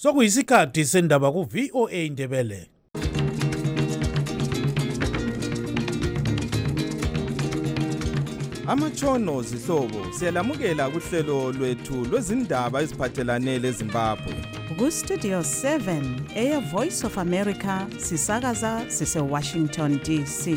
Sokuyisikhathi sendaba ku VOA Indebele. Amatshono zihlobo siyalamukela kuhlelo lwethu lwezindaba eziphathelane leZimbabwe. Ku Studio 7 Air Voice of America sisakaza sise Washington DC.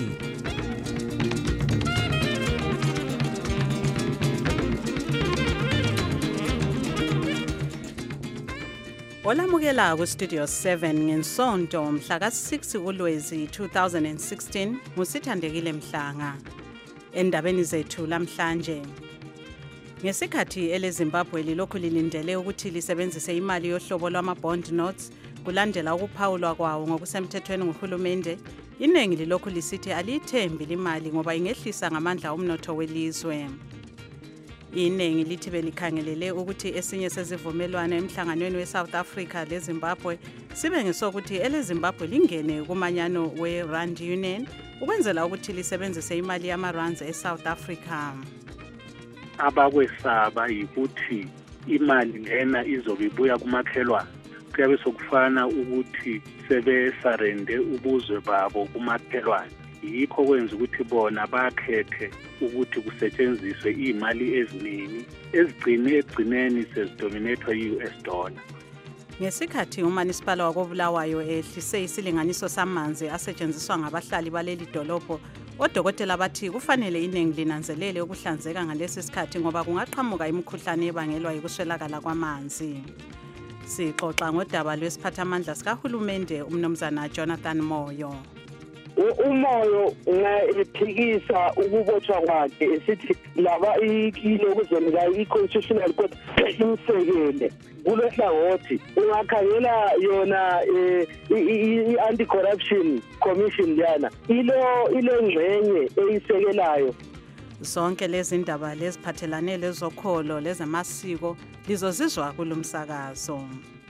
Olamukela ku Studio 7 ngensonto mhla ka-6 kuLwezi 2016 nguSithandekile Mhlanga. Endabeni zethu lamhlanje, ngesikhathi eleZimbabwe lilokhu lilindele ukuthi lisebenzise imali yohlobo lwama-bond notes kulandela ukuphawulwa kwawo ngokusemthethweni nguhulumende, iningi lilokhu lisithi aliyithembi limali ngoba ingehlisa ngamandla umnotho welizwe. Iningi lithi belikhangelele ukuthi esinye sezivumelwano emhlanganweni we-South Africa leZimbabwe sibe ngesokuthi eleZimbabwe lingene kumanyano we-Rand Union ukwenzela ukuthi lisebenzise imali yama-rands e-South Africa. Abakwesaba yikuthi imali lena izobe ibuya kumakhelwane. Kuyabe sokufana ukuthi sebesarende ubuzwe babo kumakhelwane. Yikho kwenza ukuthi bona bakhethe ukuthi kusetshenziswe imali eziningi ekugcineni sezidominathwa yi-US dollar. Ngesikhathi uManisipala wakoBulawayo ehlise isilinganiso samanzi asetshenziswa ngabahlali baleli dolobho, odokotela bathi kufanele iningi linanzelele ukuhlanzeka ngalesi sikhathi ngoba kungaqhamuka imikhuhlane ebangelwa yikuswelakala kwamanzi. Sixoxa ngodaba lwesiphathamandla sikahulumende uMnumzana Jonathan Moyo. Umoyo ngayiphikisa ukubotshwa kwakhe esithi laba ilokuzemeka i-constitutional court imsekele kulehlangothi ungakhangela yona i-anti-corruption commission liyana ilo ngxenye eyisekelayo. Zonke lezi ndaba leziphathelane lezokholo lezamasiko lizozizwa kulomsakazo.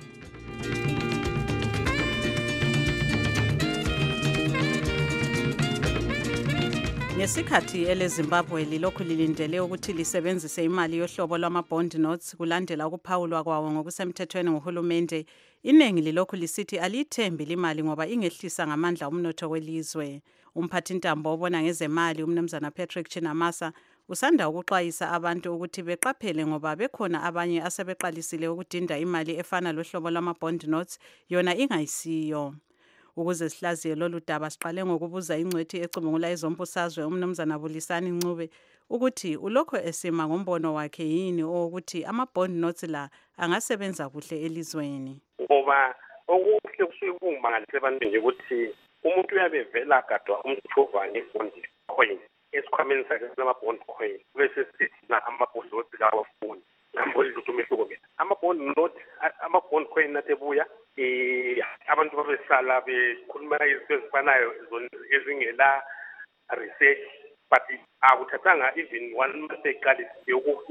Ngesikhathi eleZimbabwe lilokhu lilindele ukuthi lisebenzise imali yohlobo lwama-bond notes kulandela ukuphawulwa kwawo ngokusemthethweni nguhulumende, iningi lilokhu lisithi aliyithembi limali ngoba ingehlisa ngamandla umnotho welizwe. Umphathintambo obona ngezemali uMnumzana Patrick Chinamasa usanda ukuxwayisa abantu ukuthi beqaphele ngoba bekhona abanye asebeqalisile ukudinda imali efana lohlobo lwama-bond notes yona ingayisiyo. Ukuze sihlaziye lolu daba siqale ngokubuza ingcwethi ecubungula ezombusazwe uMnumzana Bulisani Ncube ukuthi ulokho esima ngombono wakhe yini ukuthi ama-bond notes la angasebenza kuhle elizweni. Ngoba okuhle kusuke kungimangalise abantu nje ukuthi umuntu uyabevela gadwa umthova nge-bond coin esikhwameni sakhe sama-bond coin bese sithi ama-bond notes kawafuni. Ngambona ukuthi umehluko mina ama-bond notes ama-bond coin natebuya abantu babesala bekhuluma izinto ezifanayo ezingela research but akuthathanga even one month eqalise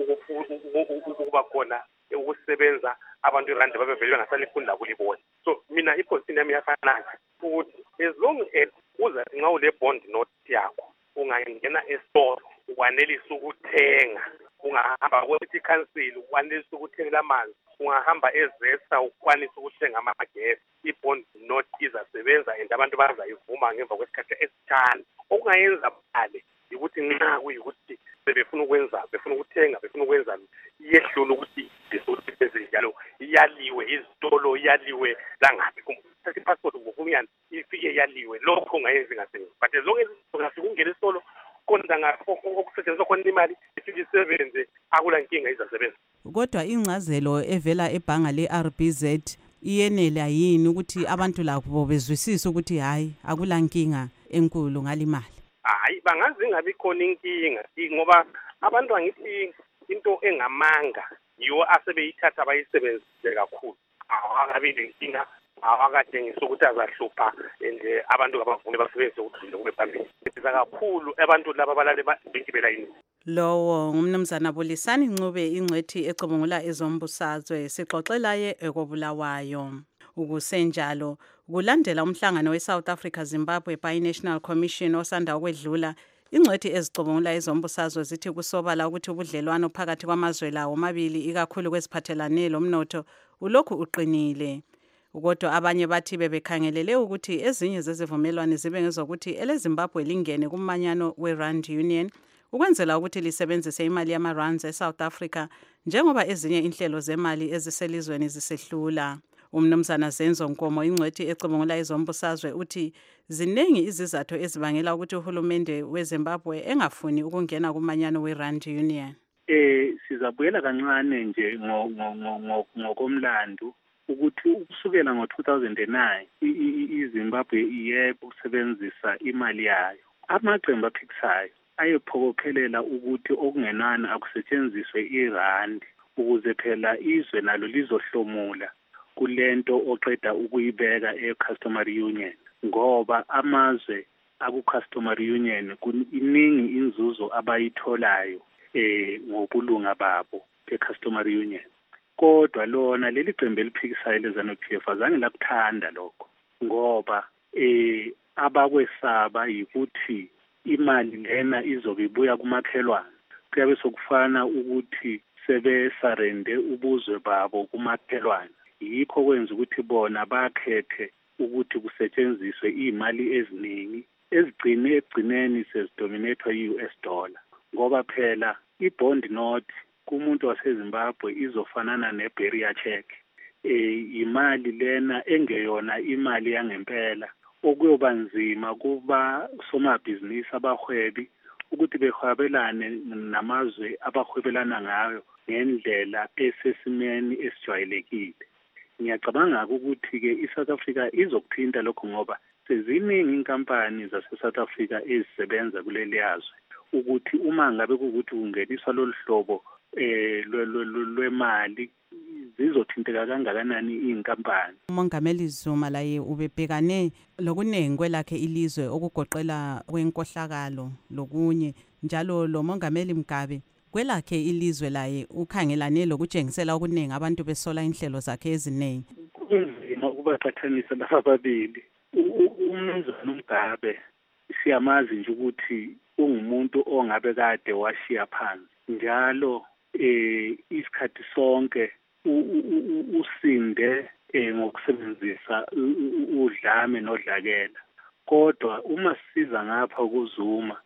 ukuba khona ukusebenza abantu irandi babevele ngasalifunda kulibona. So mina iposition yami yafana ukuthi as long as uza nxa ule bond note yakho ungangena e-store ukwanelisa ukuthenga, ungahamba kwethi council ukwanelisa ukuthenga amanzi, ungahamba ezesa ukwanisa ukuthenga amagesi, i-bond note izasebenza and abantu bazayivuma ngemva kwesikhathi esithana. Okungayenza bale ukuthi nxa kuyikuthi befuna ukuthenga befuna ukwenza iyehlula ukuthi njalo iyaliwe izitolo iyaliwe langaphi kumthatha ipassport ngokunyana ifike yaliwe lokho ungayenzi ngasebenzi. But as long as ungafika isitolo konda ngapho okusetshenziswa khona imali ifike isebenze akula nkinga izasebenza. Kodwa ingcazelo evela ebhanga le-RBZ iyenela yini ukuthi abantu labo bezwisise ukuthi hayi akula nkinga enkulu ngalimali? Hayi bangazi ngabe khona inkinga ngoba abantu angithi into engamanga yiwo asebeyithatha bayisebenzise kakhulu. Awakabi lenkinga awakade ngisukuthi azahlupha nje abantu abavune basebenzise ukudlula kube phambili. Siza kakhulu abantu laba balale bekibela yini. Lowo ngumnumzana Bulisani Ncube ingcwethi ecubungula ezombusazwe sixoxelaye ekobulawayo. Ukusenjalo kulandela umhlangano we-South Africa Zimbabwe Bi-National Commission osanda ukwedlula, ingcwethi ezicubungula ezombusazwe zithi kusobala ukuthi ubudlelwano phakathi kwamazwe lawo omabili ikakhulu kweziphathelane lomnotho ulokhu uqinile. Kodwa abanye bathi bebekhangelele ukuthi ezinye zezivumelwano zibe ngezokuthi eleZimbabwe lingene kumanyano we-Rand Union ukwenzela ukuthi lisebenzise imali yama-rands eSouth Africa njengoba ezinye inhlelo zemali eziselizweni zisehlula. Umnumzana Zenzo Nkomo ingcwethi ecubungula ezombusazwe uthi ziningi izizathu ezibangela ukuthi uhulumende weZimbabwe engafuni ukungena kumanyano we-Rand Union. Sizabuyela kancane nje ngokomlando ukuthi ukusukela ngo-2009 iZimbabwe yebo ukusebenzisa imali yayo. Amaqembu aphikisayo ayephokophelela ukuthi okungenani akusetshenziswe irandi ukuze phela izwe nalo lizohlomula kulento oqeda ukuyibeka e-customary union, ngoba amazwe aku-customary union iningi inzuzo abayitholayo ngobulunga babo be-customary union. Kodwa lona leli qembu eliphikisayo leZANU-PF azange lakuthanda lokho, ngoba abakwesaba yikuthi imali lena izobe ibuya kumakhelwane. Kuyabe sokufana ukuthi sebesarende ubuzwe babo kumakhelwane. Yikho kwenza ukuthi bona bakhethe ukuthi kusetshenziswe imali eziningi ekugcineni sezidominathwa yi-US dollar, ngoba phela i-bond note kumuntu waseZimbabwe izofanana ne-barrier check. Imali lena engeyona imali yangempela okuyoba nzima kuba somabhizinisi abahwebi ukuthi behwabelane namazwe abahwebelana ngayo ngendlela esesimeni esijwayelekile. Ngiyacabanga ukuthi-ke iSouth Africa izokuthinta lokho ngoba seziningi inkampani zase-South Africa ezisebenza kuleli yazwe ukuthi uma ngabe kuwukuthi kungeniswa lolu hlobo lwemali zizothinteka kangakanani iy'nkampani. uMongameli Zuma laye ubebhekane lokuningi kwelakhe ilizwe okugoqela kwenkohlakalo lokunye njalo lo Mongameli Mugabe kwelakhe ilizwe laye ukhangelane lokutshengisela okuningi abantu besola inhlelo zakhe eziningi. Kunzima ukubaqhathanisa laba babili. Umnumzana Mugabe siyamazi nje ukuthi ungumuntu ongabe kade washiya phansi njalo isikhathi sonke usinde ngokusebenzisa udlame nodlakela. Kodwa uma sisiza ngapha kuZuma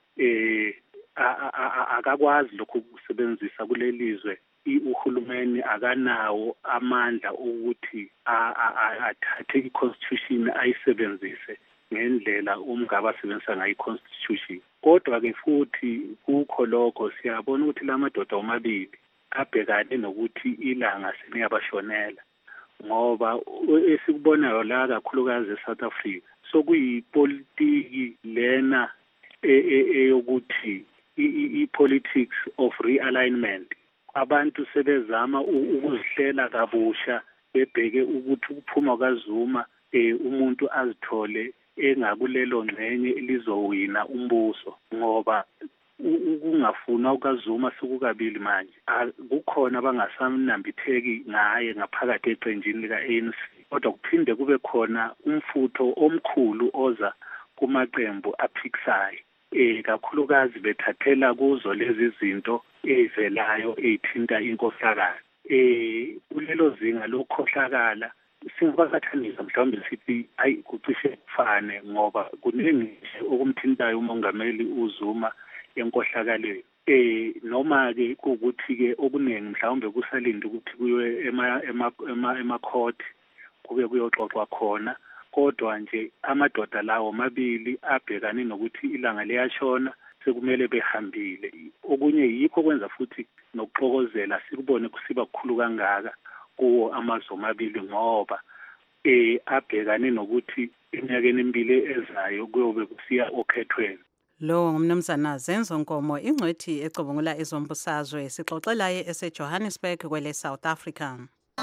akakwazi lokhu ukusebenzisa kulelizwe. Uhulumeni akanawo amandla ukuthi athathe i-constitution ayisebenzise ngendlela uMgabe asebenzisa ngayo i-constitution. Kodwa-ke futhi kukho lokho siyabona ukuthi la madoda omabili abhekane nokuthi ilanga seliyabashonela, ngoba esikubonayo la kakhulukazi eSouth Africa sokuyipolitiki lena eyokuthi i-politics of realignment. Abantu sebezama ukuzihlela kabusha bebheke ukuthi ukuphuma kaZuma umuntu azithole engakulelo ngcenye elizowina umbuso, ngoba ukungafuna ukaZuma sekukabili manje. Kukhona abangasamnambitheki ngaye ngaphakathi eqenjini lika-ANC, kodwa kuphinde kube khona umfutho omkhulu oza kumaqembu aphikisayo, kakhulukazi bethathela kuzo lezi zinto ezivelayo ezithinta inkohlakalo. Kulelo zinga lokukhohlakala singabaqhathanisa mhlawumbe sithi ayi kucishe kufane, ngoba kuningi okumthintayo uMongameli uZuma enkohlakalweni. Noma-ke kuwukuthi-ke okuningi mhlawumbe kusalinde ukuthi kuyiwe emakhoti kube kuyoxoxwa khona, kodwa nje amadoda lawo mabili abhekane nokuthi ilanga liyashona sekumele behambile. Okunye yikho kwenza futhi nokuxokozela sikubone kusiba kukhulu kangaka kuwo amazwe amabili, ngoba abhekane nokuthi eminyakeni emibili ezayo kuyobe kusiya okhethweni. Lo ngumnumzana Zenzo Nkomo ingcwethi ecubungula ezombusazwe sixoxelaye eseJohannesburg kwele South Africa.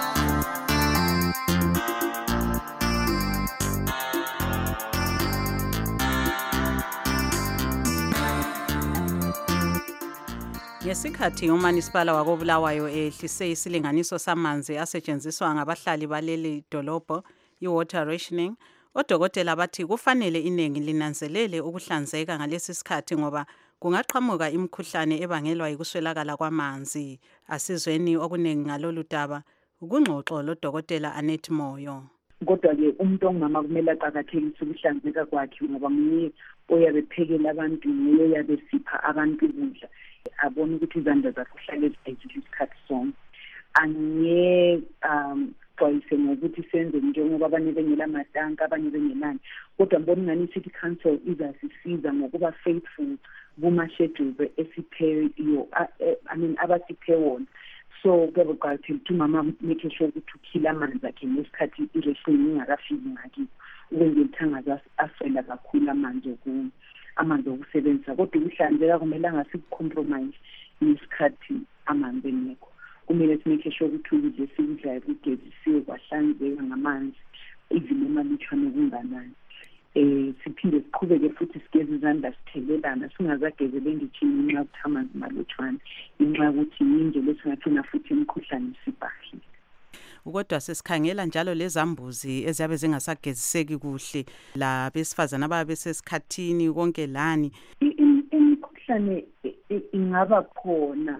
Ngesikhathi uManisipala wakoBulawayo ehlise isilinganiso samanzi asetshenziswa ngabahlali baleli dolobho i-water rationing, odokotela bathi kufanele iningi linanzelele ukuhlanzeka ngalesi sikhathi ngoba kungaqhamuka imikhuhlane ebangelwa yikuswelakala kwamanzi. Asizweni okuningi ngalolu daba kungxoxo lodokotela Annette Moyo. kodwa-ke umuntu ongumama kumele aqakathekise ukuhlanzeka kwakhe ngoba nguye oyabe ephekela abantu, nguye oyabe sipha abantu ukudla, abone ukuthi izandla zakhe uhlale zibhekile isikhathi sonke. Angeke xwayise ngokuthi senze njengoba abanye bengela matanka, abanye bengelani, kodwa ngibona ingani i-City Council izasisiza ngokuba faithful kuma-schedules esipheyo, abasiphe wona. So kuyabe kuqakathekile ukuthi umama make sure ukuthi ukhila amanzi akhe ngesikhathi iration ingakafiki ngakibo, ukwenzela ukuthi angaswela kakhulu amanzi okusebenzisa. Kodwa ukuhlanzeka kumele angasikucompromise ngesikhathi amanzi engekho. Kumele simake sure ukuthi ukudla esikudlayo kugezisiwe kwahlanzeka ngamanzi, even emalutshwane kunganani. Siphinde siqhubeke futhi sigeze izandla sithelelana, singazagezeli enditshini ngenxa yokuthi amanzi malutshwane, ngenxa yokuthi yindlela esingathina futhi imikhuhlane isibhahile. Kodwa sesikhangela njalo lezambuzi eziyabe zingasageziseki kuhle, labesifazana ababe sesikhathini konke lani. Imikhuhlane ingaba khona,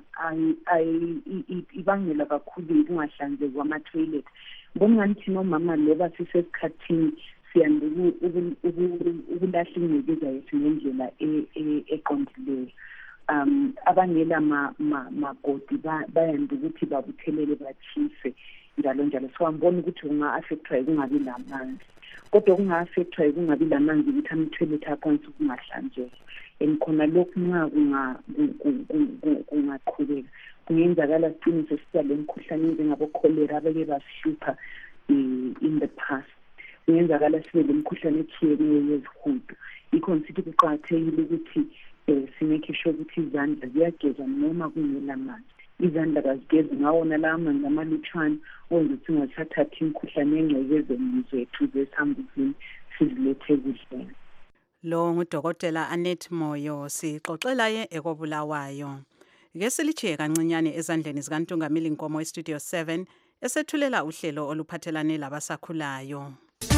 ibangela kakhulu ukungahlanzeki kwama-toilet. Ngomngani thina omama loba sisesikhathini siyanda ukulahla ingcekeza yethu ngendlela eqondileyo. Abangela magodi bayanda ukuthi babuthelele bathise njalo njalo. So angiboni ukuthi kunga-affectwa kungabi lamanzi, kodwa kunga-affectwa kungabi lamanzi ukuthi ama-toilet akwanisa ukungahlanzeki. And khona lokhu nxa kungaqhubeka kungenzakala sigcine sesiba le mkhuhlane njengabo-cholera abeke basihlupha in the past. Kungenzakala sibe le mkhuhlane ethiyeneyo yezihudo. Yikho ngisithi kuqakathekile ukuthi simake sure ukuthi izandla ziyagezwa noma kungela manzi. Izandla kazigezi ngawona la amanzi amalutshwane wenza ukuthi singathathathi imkhuhlane engcekezeni zethu zesambuzini sizilethe kudleni. Lo ngudokotela Annette Moyo, sixoxela ye ekobulawayo. Ke silichiye kancinyane ezandleni zikaNtungamili Nkomo eStudio 7 esethulela uhlelo oluphathelane labasakhulayo.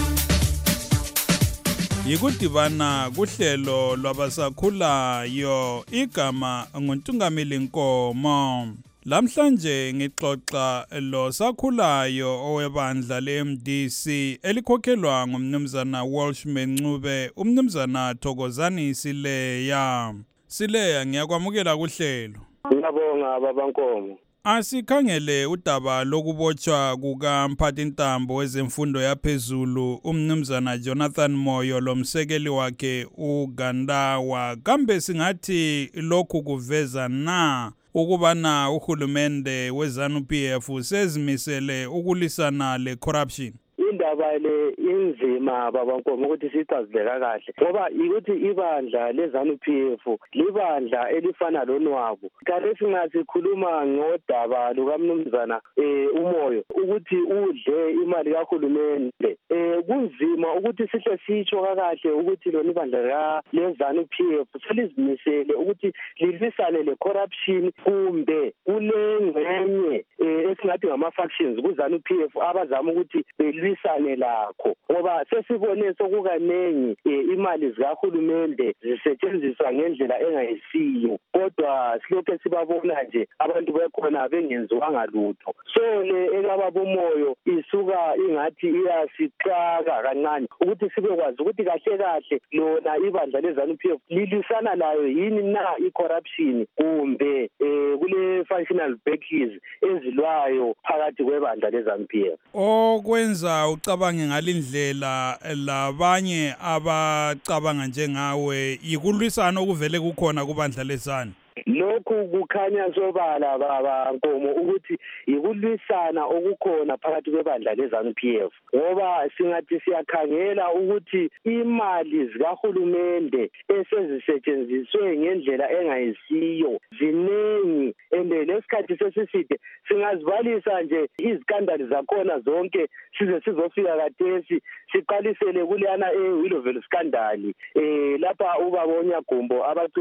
Yikudibana kuhlelo lwabasakhulayo, igama nguNtungamili Nkomo. Lamhlanje ngixoxa lo sakhulayo owebandla le-MDC elikhokhelwa ngumnumzana Walsh Mencube, umnumzana Thokozani Sileya. Sileya, ngiyakwamukela kuhlelo. Ngiyabonga baba Nkomo. Asikhangele udaba lokubotshwa kukamphathintambo wezemfundo yaphezulu umnumzana Jonathan Moyo lomsekeli wakhe uGandawa. Kambe singathi lokhu kuveza na ukubana uhulumende weZANU-PF sezimisele ukulisana le-corruption? Indaba le inzima baba Nkomo ukuthi sicazuleka kahle ngoba ukuthi ibandla leZANU-PF libandla elifana lonwabo. Kanti singasikhuluma ngodaba lukamnumzana uMoyo ukuthi udle imali kahulumende. Kunzima ukuthi sihle sitsho kahle ukuthi lona ibandla leZANU-PF selizimisele ukuthi lilwisane le-corruption, kumbe kulengxenye esingathi ngama-factions kuZANU-PF abazama ukuthi belwisane lakho, ngoba sesibone sokukanengi imali zikahulumende zisetshenziswa ngendlela engayisiyo, kodwa silokhu sibabona nje abantu bekhona bengenziwanga lutho. So le ekababumoyo isuka ingathi iyasixaka kancane ukuthi sibekwazi ukuthi kahle kahle lona ibandla leZANU-PF lilisana layo yini na i-corruption, kumbe kule functional backers ezilwayo phakathi kwebandla leZANU-PF. Okwenza ucabange ngalindlela labanye abacabanga njengawe yikulwisana okuvele kukhona kubandla leZANU? Lokhu kukhanya sobala baba Nkomo ukuthi yikulwisana okukhona phakathi kwebandla leZANU-PF, ngoba singathi siyakhangela ukuthi imali zikahulumende esezisetshenziswe ngendlela engayisiyo ziningi, ende lesikhathi sesiside singazibalisa nje izikandali zakhona zonke size sizofika kathesi siqalisele kuleyana eWillowville skandali lapha ubaba Onyagumbo abagcina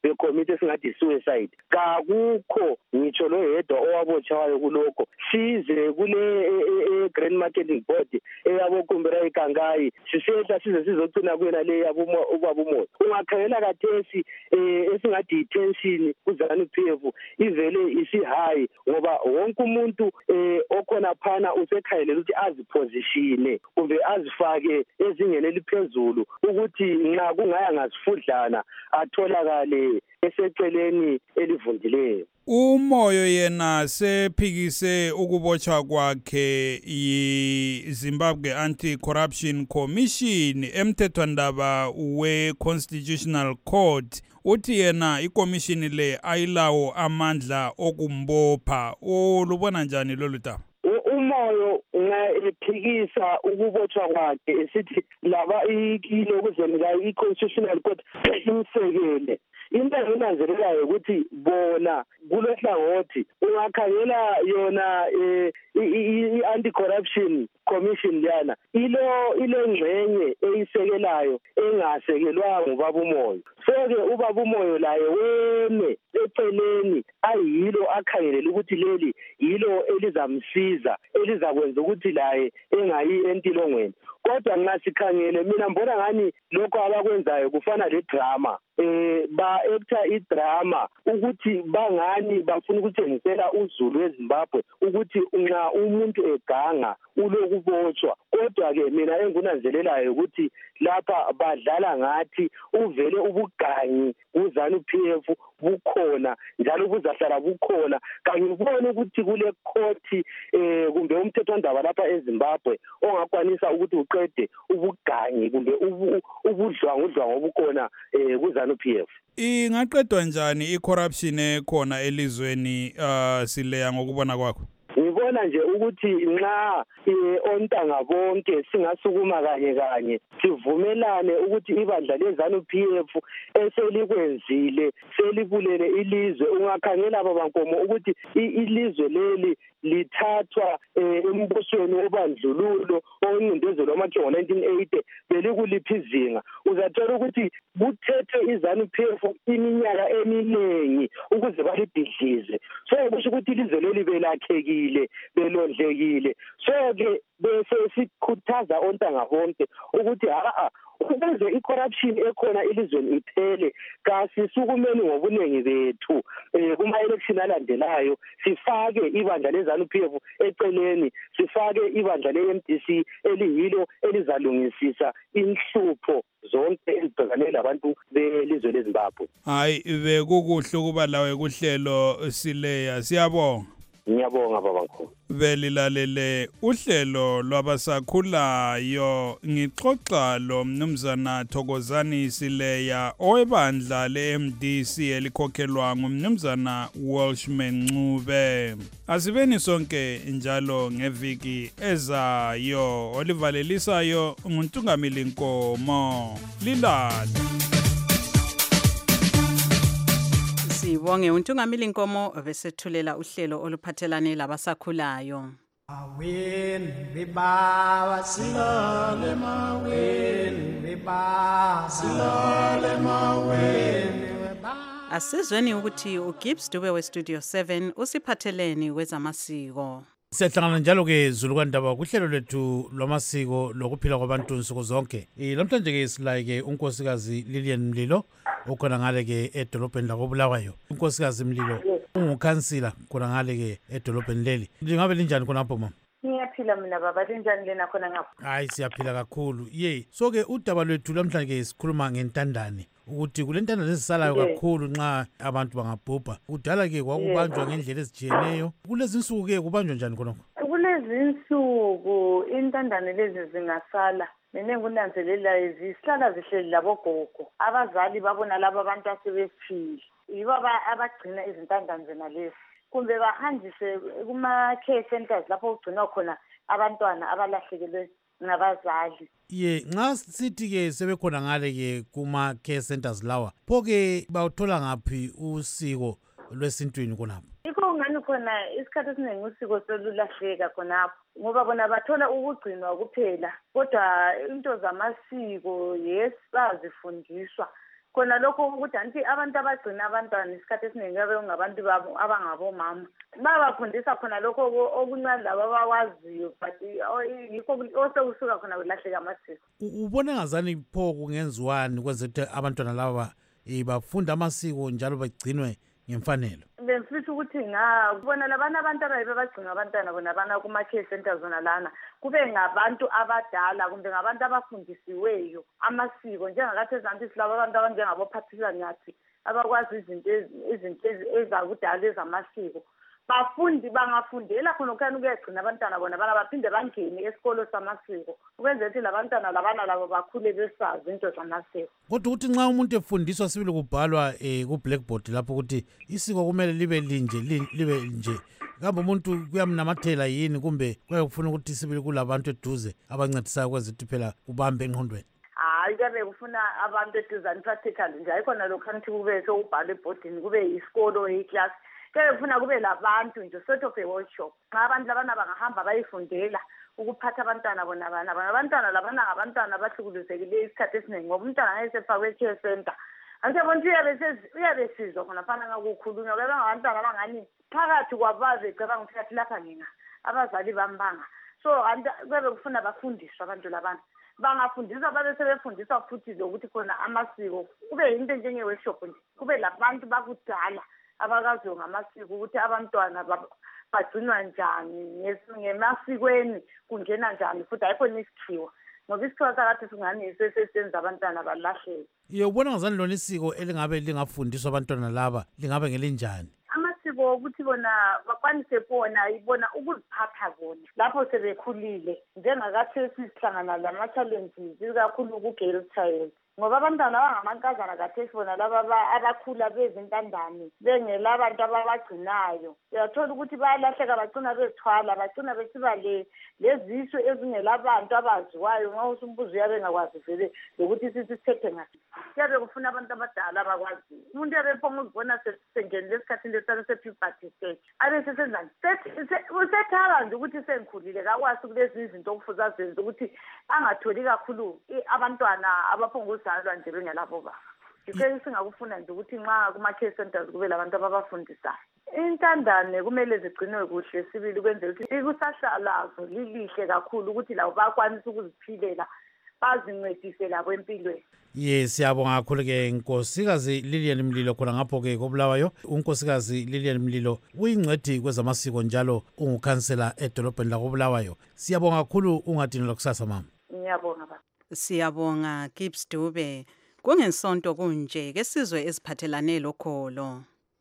becommit singathi suicide. Kakukho ngitsho loyedwa owabotshawayo kulokho. Size kule Grand Marketing Board eyabo Kumbera iKangayi sisehla size sizocina kuyena le yabo ubaba uMoyo. Ungakhangela kathesi esingathi tension kuzanu PF ivele isi high ngoba wonke umuntu okhona phana usekhayela ukuthi azipositione kumbe azifake ezingeni eliphezulu ukuthi nxa kungaya ngasifudlana atholakale eseceleni elivundileyo. Umoyo yena sephikise ukubotshwa kwakhe yiZimbabwe Anti-Corruption Commission emthethwandaba we-Constitutional Court. Uthi yena ikomishini le ayilawo amandla okumbopha. Ulubona njani lolu daba? Umoyo ephikisa ukubotshwa kwakhe esithi laba ikile kuzenika i-Constitutional Court imsekele. Into enginanzelelayo ukuthi bona kulehlangothi ungakhangela yona i-Anti-Corruption Commission yana ile ngxenye eyisekelayo engasekelwanga ubaba uMoyo. So-ke ubaba uMoyo laye weme eceleni ayilo akhangelela ukuthi leli yilo elizamsiza elizakwenza ukuthi laye engayi entilongweni. Kodwa nxa sikhangele mina mbona ngani lokho abakwenzayo kufana ledrama ba-actor idrama ukuthi bangani bafuna ukuthengisela uzulu weZimbabwe ukuthi nxa umuntu eganga ulokubotshwa. Kodwa-ke mina engunanzelelayo ukuthi lapha badlala ngathi uvele ubugangi kuzanu PF bukhona njalo buzahlala bukhona kanye ubone ukuthi kule court kumbe umthethwandaba lapha eZimbabwe ongakwanisa ukuthi uqede ubugangi kumbe ubudlwangudlwangu obukhona kuzanu PF. Ingaqedwa njani i-corruption ekhona elizweni Sileya ngokubona kwakho? Ngibona nje ukuthi nxa ontanga bonke singasukuma kanye sivumelane ukuthi ibandla lezanu PF eselikwenzile selibulele ilizwe. Ungakhangela babankomo ukuthi ilizwe leli lithathwa embusweni obandlululo owincindezelwa amakhewa ngo-1980 belikuliphi izinga. Uzathola ukuthi buthethe izanu PF iminyaka eminingi ukuze balibhidlize. So kusho ukuthi ilizwe leli belakhekile belondlekile. So-ke bese sikhuthaza ontanga bonke ukuthi ukuze i-corruption ekhona elizweni iphele kasisukumeni ngobuningi bethu kuma-election alandelayo sifake ibandla lezanu PF eceleni sifake ibandla le-MDC eliyilo elizalungisisa inhlupho zonke ezibhekane labantu belizwe leZimbabwe. Hayi bekukuhle ukuba lawe kuhlelo Sileya. Siyabonga. Ngiyabonga babankulu. Belilalele uhlelo lwabasakhulayo ngixoxa lo mnumzana Thokozani Sileya owebandla le-MDC elikhokhelwa ngumnumzana Welshman Ncube. Asibeni sonke njalo ngeviki ezayo olivalelisayo nguNtungamili Nkomo. Lilale. Sibonge uNtungamili Nkomo besethulela uhlelo oluphathelane labasakhulayo. Awen beba silale mawen beba silale mawen. Asizweni ukuthi uGibbs Dube weStudio 7 usiphatheleni kwezamasiko. Siyahlangana njalo ke Zulukwandaba kuhlelo lethu lwamasiko lokuphila kwabantu nsuku zonke. Namhlanje ke silayike unkosikazi Lilian Mlilo ukhona ngale ke edolobheni lakoBulawayo. Unkosikazi Mlilo ungukhansila khona ngale ke edolobheni leli. Lingabe linjani khonapho mama? Ngiyaphila mina baba, linjani lena khona ngapha? Hayi siyaphila kakhulu. So ke udaba lwethu namhlanje sikhuluma ngentandane. Ukuthi kulentandane ezisalayo kakhulu nxa abantu bangabhubha. Kudala ke kwakubanjwa ngendlela ezitshiyeneyo. Kulezi insuku ke kubanjwa njani khonapho? Kulezi insuku intandane lezi zingasala. Mina ngunanzelela zihlala zihleli labogogo. Abazali babona laba abantu asebephila. Yibo abagcina izintandane zena lezi. Kumbe bahanjise kuma-care centers lapho kugcinwa khona abantwana abalahlekelwe ngabazali. Nxa sithi ke sebekhona ngale ke kuma-care centers lawa, pho-ke bawuthola ngaphi usiko lwesintwini khonapho? Yikho ngani khona isikhathi esiningi usiko selulahleka khonapho ngoba bona bathola ukugcinwa kuphela, kodwa into zamasiko yes bazifundiswa khona lokho ukuthi anti abantu abagcina abantwana isikhathi esiningi babe ngabantu babo abangabomama babafundisa khona lokho okuncane labo abakwaziyo but yikho osekusuka khona kulahleka amasiko. Ubone ngazani pho kungenziwani kwenze ukuthi abantwana laba bafunda amasiko njalo bagcinwe ngemfanelo? Bengifisa ukuthi kubona labana abantu abayibe bagcina abantwana bona bana kuma-care centers zona lana kube ngabantu abadala kumbe ngabantu abafundisiweyo amasiko njengakathi ezanti silabo abantu abanjengabophathisa nyathi abakwazi izinto ezakudala ezamasiko bangafundela khona ukuyani ukuyagcina abantwana bona bana baphinde bangene esikolo samasiko ukwenzela ukuthi labantwana labana labo bakhule besazi into zamasiko. Kodwa ukuthi nxa umuntu efundiswa sibili kubhalwa ku-blackboard lapho ukuthi isiko kumele libe nje kambe umuntu kuyamnamathela yini kumbe kuyakufuna ukuthi sibili kulabantu eduze abancedisayo kwenza ukuthi phela kubambe engqondweni? Hayi kuyabe kufuna abantu eduzane practical nje ayikhona lokhu anti kube sokubhala ebhodini kube isikolo iclass kufuna kube labantu nje sort of a workshop nxa abantu labana bangahamba bayifundela ukuphatha abantwana bona abantwana labana ngabantwana abahlukuluzekileyo isikhathi esiningi ngoba umntwana ngayesefakwe e-care center angisebona ukuthi uyabe sizwa khona fana ngakukhulunywa kube ngabantwana abangani phakathi kwabazi ecabanga ukuthi kathi lapha ngina abazali bambanga so kube kufuna bafundiswe abantu labana bangafundiswa babe sebefundiswa futhi lokuthi khona amasiko kube yinto njenge-workshop nje kube labantu bakudala abakaziyo ngamasiko ukuthi abantwana bagcinwa njani ngemasikweni kungena njani futhi ayikhona isikhiwa ngoba isikhiwa sakathi singani sesenza abantwana balahleke. Ubona ngazani lona isiko elingabe lingafundiswa abantwana laba lingabe ngelinjani? Amasiko ukuthi bona bakwanise bona ibona ukuziphatha bona lapho sebekhulile njengakathi sihlangana lama-challenges ikakhulu ku-girl child ngoba abantwana abangamankazana kathesi bona laba abakhula bezintandane bengela abantu ababagcinayo uyathola ukuthi bayalahleka bagcina bezithwala bagcina besiba lezisu ezingelabantu abaziwayo nxa usumbuzo uyabe engakwazi vele lokuthi sithethe ngasi kuyabe kufuna abantu abadala abakwaziyo umuntu uyabe phonga uzibona sengenile esikhathini lesane se-puberty stage abe sesenzani usethala nje ukuthi sengikhulile kakwazi kulezi izinto okufuze azenze ukuthi angatholi kakhulu abantwana abaphonga uzalwa nje bengelabo baba. Yikho singakufuna nje ukuthi nxa kuma-care centers kube labantu ababafundisayo. Intandane kumele zigcinwe kuhle sibili kwenzela ukuthi ikusasa lazo lilihle kakhulu ukuthi labo bakwanisa ukuziphilela bazincedise labo empilweni. Siyabonga kakhulu-ke Nkosikazi Lilian Mlilo khona ngapho-ke koBulawayo. uNkosikazi Lilian Mlilo uyingcwethi kwezamasiko njalo ungukhansela edolobheni lakoBulawayo. Siyabonga kakhulu ungadinelwa kusasa mama. Ngiyabonga baba. Siyabonga Gibbs Dube. Kungensonto kunje ke sizwe eziphathelane lokholo.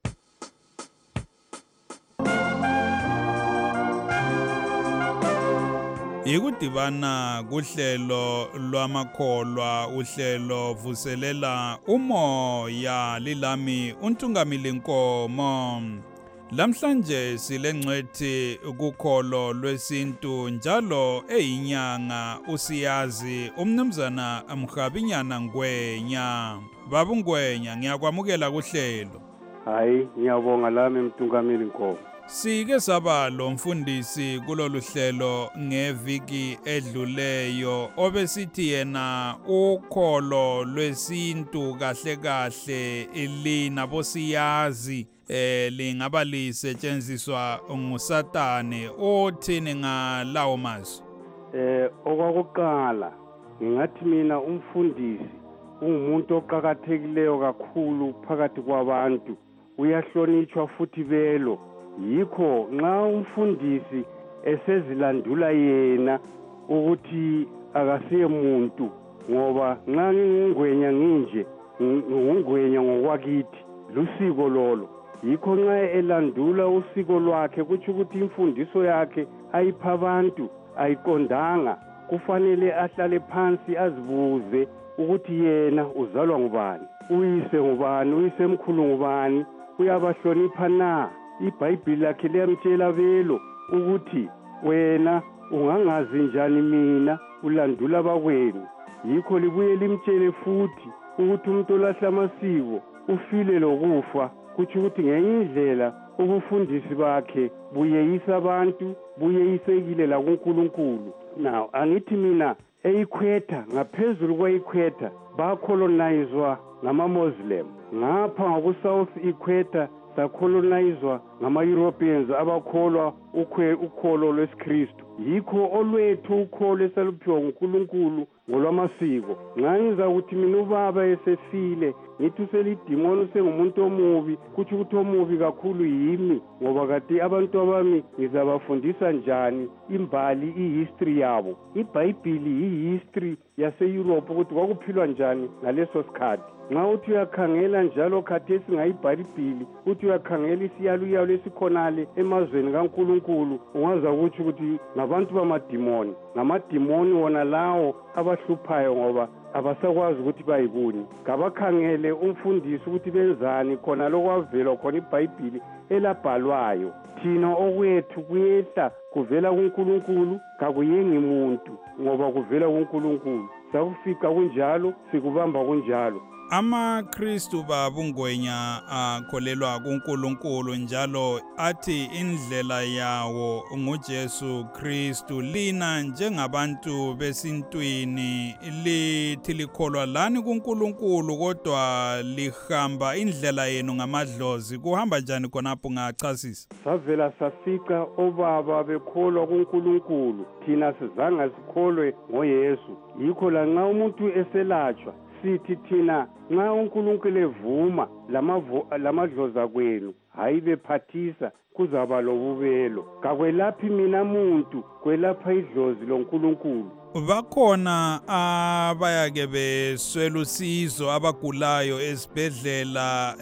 Ikudibana kuhlelo lwamakholwa uhlelo vuselela umoya lilami uNtungamili Nkomo. Lamhlanje silengcwethi kukholo lwesintu njalo eyinyanga usiyazi umnumzana Mhabinyana Ngwenya. Babu Ngwenya ngiyakwamukela kuhlelo. Hayi ngiyabonga lami Mtungamili Nkomo. Sike saba lo mfundisi kulolu hlelo ngeviki edluleyo obesithi yena ukholo lwesintu kahle kahle ilina bosiyazi lingaba lisetshenziswa nguSatane othini ngalawo mazwi. Okwakuqala ngingathi mina umfundisi ungumuntu oqhakathekileyo kakhulu phakathi kwabantu uyahlonitshwa futhi belo. Yikho nxa umfundisi esezilandula yena ukuthi akasiye muntu ngoba nxa ngingungwenya nginje ngungwenya ngokwakithi lusiko lolo. Yikho nxa elandula usiko lwakhe kuthi ukuthi imfundiso yakhe ayipha abantu ayiqondanga kufanele ahlale phansi azibuze ukuthi yena uzalwa ngubani uyise ngubani uyisemkhulu ngubani uyabahlonipha na. iBhayibheli lakhe liyamtshela belo ukuthi wena ungangazi njani mina ulandula bakwenu. Yikho libuye limtshele futhi ukuthi umuntu olahla amasiko ufile lokufa kuthi ukuthi ngenye indlela ubufundisi bakhe buyeyisa abantu buyeyisekile la kuNkulunkulu. Now angithi mina eyikhwetha ngaphezulu kweyikhwetha bakolonizwa ngama-Muslim. Ngapha ngaku-South Equator sacolonizwa ngama-Europeans abakholwa ukholo lwesikristu. Yikho olwethu ukholo esaluphiwa nguNkulunkulu ngolwamasiko. Nxa ngiza ukuthi mina ubaba esefile ngithi uselidimoni usengumuntu omubi, kuthi ukuthi omubi kakhulu yimi, ngoba kati abantu abami ngizabafundisa njani imbali, i-history yabo. IBhayibhili yi-history yase-Europe ukuthi kwakuphilwa njani ngaleso sikhathi. Nxa uthi uyakhangela njalo khathesi ngayibhayibhili, uthi uyakhangela isiyalo esikhonale emazweni kaNkulunkulu, ungaza ukuthi ngabantu bamadimoni. Ngamadimoni wona lawo abahluphayo ngoba abasakwazi ukuthi bayikuni. Kabakhangele umfundisi ukuthi benzani khona lokwavela khona iBhayibhili elabhalwayo. Thina okwethu kuyehla kuvela kuNkulunkulu, kakuyengi muntu ngoba kuvela kuNkulunkulu. Sakufika kunjalo, sikubamba kunjalo. AmaKristu babungwenya akholelwa kuNkulunkulu njalo athi indlela yawo nguJesu Kristu. Lina njengabantu besintwini lithi likholwa lani kuNkulunkulu kodwa lihamba indlela yenu ngamadlozi. Kuhamba njani khonapho ngachasisa? Savela safica obaba bekholwa kuNkulunkulu, thina sizange sikholwe ngoYesu. Yikho la nxa umuntu eselatshwa sithi thina nxa uNkulunkulu evuma lamadloza kwenu hayi bephathisa kuzaba lobubelo. Kakwelaphi mina muntu, kwelapha idlozi loNkulunkulu. Bakhona abayake beswela usizo abagulayo esibhedlela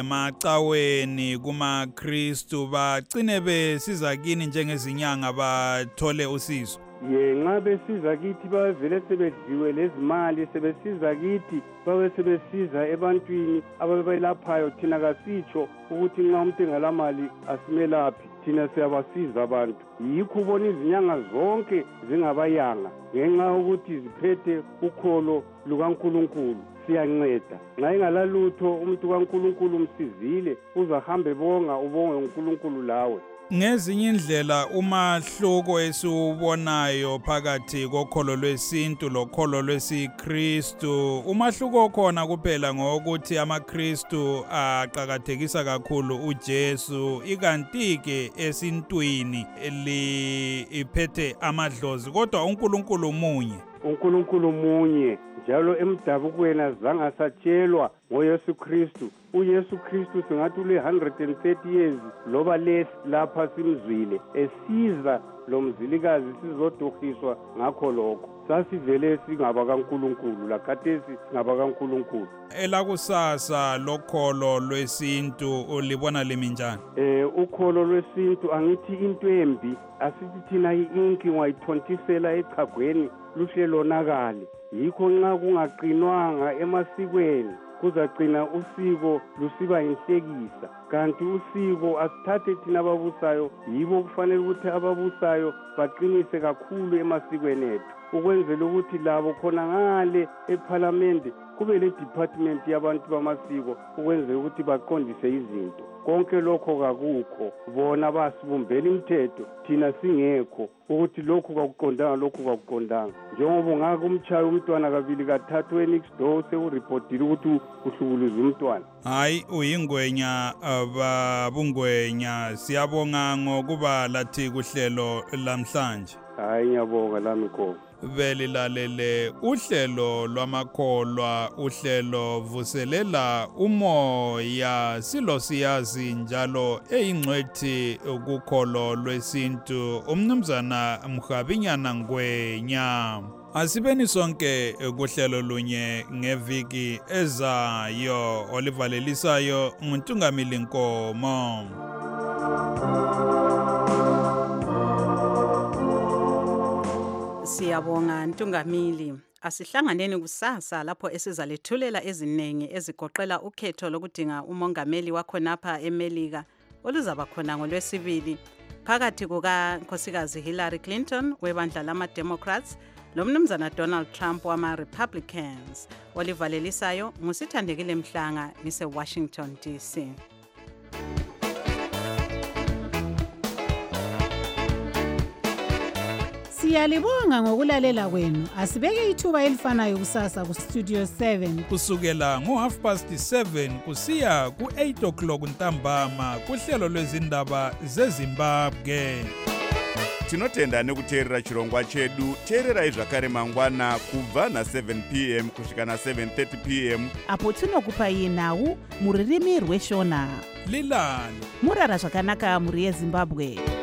lemacaweni kumaKristu, bagcine besiza kini njengezinyanga bathole usizo. Nxa besiza kithi bavele sebedliwe lezimali, sebesiza kithi babe sebesiza ebantwini ababelaphayo. Thina kasitsho ukuthi nxa umuntu engalamali asimelaphi, thina siyabasiza abantu. Yikho ubona izinyanga zonke zingabayanga ngenxa ukuthi ziphethe ukholo lukaNkulunkulu. Siyanceda nxa engalalutho umuntu kaNkulunkulu msizile, uzahambe bonga ubonge uNkulunkulu lawe. Ngezinye indlela umahluko esiubonayo phakathi kokholo lwesintu lokholo lwesikristu, umahluko khona kuphela ngokuthi amaKristu aqhakathekisa kakhulu uJesu, ikanti-ke esintwini liphethe amadlozi, kodwa uNkulunkulu munye. uNkulunkulu munye njalo emdabukweni azange satshelwa ngoYesu Kristu. uYesu Kristu singathi ule 130 years loba less lapha simzwile esiza lo mzilikazi sizoduhiswa ngakho lokho. Sasivele singaba kaNkulunkulu, lakhathesi singaba kaNkulunkulu. Elakusasa lokholo lwesintu ulibona limi njani? Ukholo lwesintu angithi into embi, asithi thina inki ngayithontisela echagweni luhle lonakale. Yikho nxa kungaqinwanga emasikweni kuzagcina usiko lusiba inhlekisa. Kanti usiko asithathe thina ababusayo, yibo kufanele ukuthi ababusayo baqinise kakhulu emasikweni ethu, ukwenzela ukuthi labo khona ngale eParliament kube le department yabantu bamasiko, ukwenzela ukuthi baqondise izinto. Konke lokho kakukho, bona basibumbela imithetho thina singekho ukuthi lokhu kwakuqondanga lokhu kwakuqondanga. Njengoba ungaka umchayo umntwana kabili kathathu next door sekuripotile ukuthi uhlukuluza umntwana. Hayi uyingwenya babungwenya, siyabonga ngokuba lathi kuhlelo lamhlanje. Hayi ngiyabonga lami khona. Belilalele uhlelo lwamakholwa, uhlelo vuselela umoya, silo siyazi njalo eyingcwethi ukukholo lwesintu umnumzana Mhabinyana Ngwenya. Asibeni sonke kuhlelo lunye ngeviki ezayo, olivalelisayo nguNtungamili Nkomo. Siyabonga Ntungamili. Asihlanganeni kusasa lapho esizalethulela ezinengi ezigoqela ukhetho lokudinga umongameli wakhonapha eMelika oluzaba khona ngoLwesibili phakathi kukaNkosikazi Hillary Clinton webandla lama-Democrats lomnumzana Donald Trump wama-Republicans. Olivalelisayo nguSithandekile Mhlanga ngise-Washington DC. Siyalibonga ngokulalela kwenu. Asibeke ithuba elifanayo kusasa ku Studio 7 kusukela ngo7:30 kusiya ku8 o'clock ntambama kuhlelo lwezindaba zeZimbabwe. Tinotenda nekuteerera chirongwa chedu. Teererai zvakare mangwana kubva na7 p.m. kusvika na7:30 p.m. apo tinokupai nhau muririmi rweshona. Lilani murara zvakanaka muri yeZimbabwe.